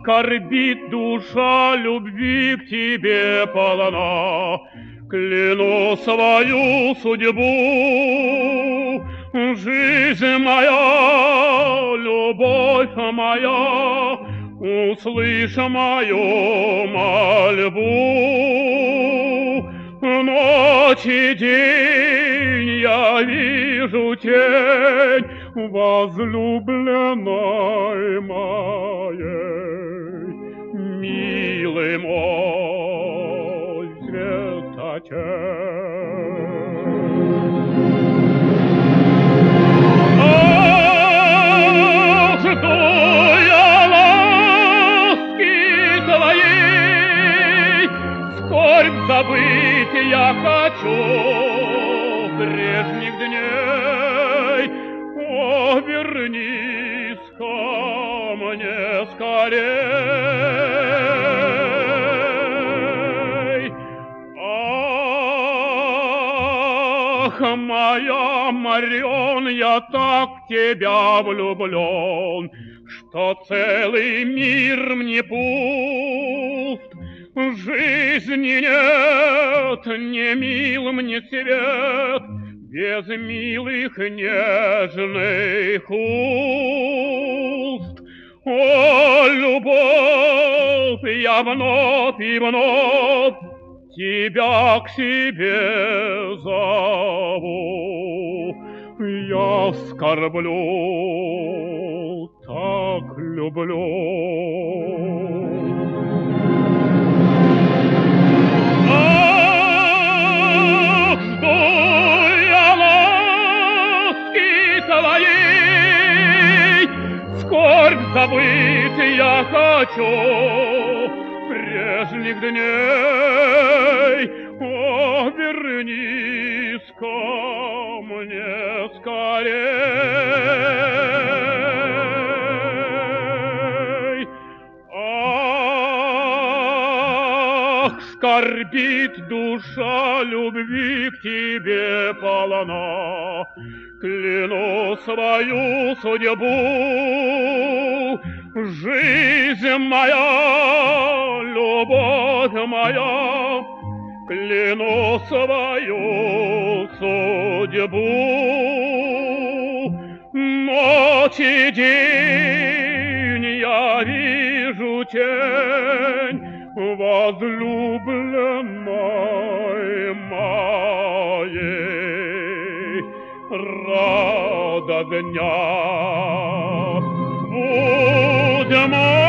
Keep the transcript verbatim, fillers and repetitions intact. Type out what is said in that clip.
скорбит душа, любви к тебе полна. Кляну свою судьбу, жизнь моя, любовь моя, услышь мою мольбу. Ночь и день я вижу тень возлюбленной моей. Милый мой светотень, ах, жду я ласки твоей, скорбь забыть я хочу прежних дней. О, вернись ко мне скорей. Ах, моя Марион, я так в тебя влюблен, что целый мир мне пуст. Жизни нет, не мил мне свет без милых нежных уст. О, любовь, я вновь и вновь тебя к себе зову. Я скорблю, так люблю. Ах, жду я ласки твоей, скорбь забыть я хочу прежних дней. О, вернись ко мне скорей. Ах, скорбит душа, любви к тебе полна. Кляну свою судьбу, жизнь моя, любовь моя, кляну свою судьбу. Ночь и день я вижу тень возлюбленной моей. Рада дня, будь мой.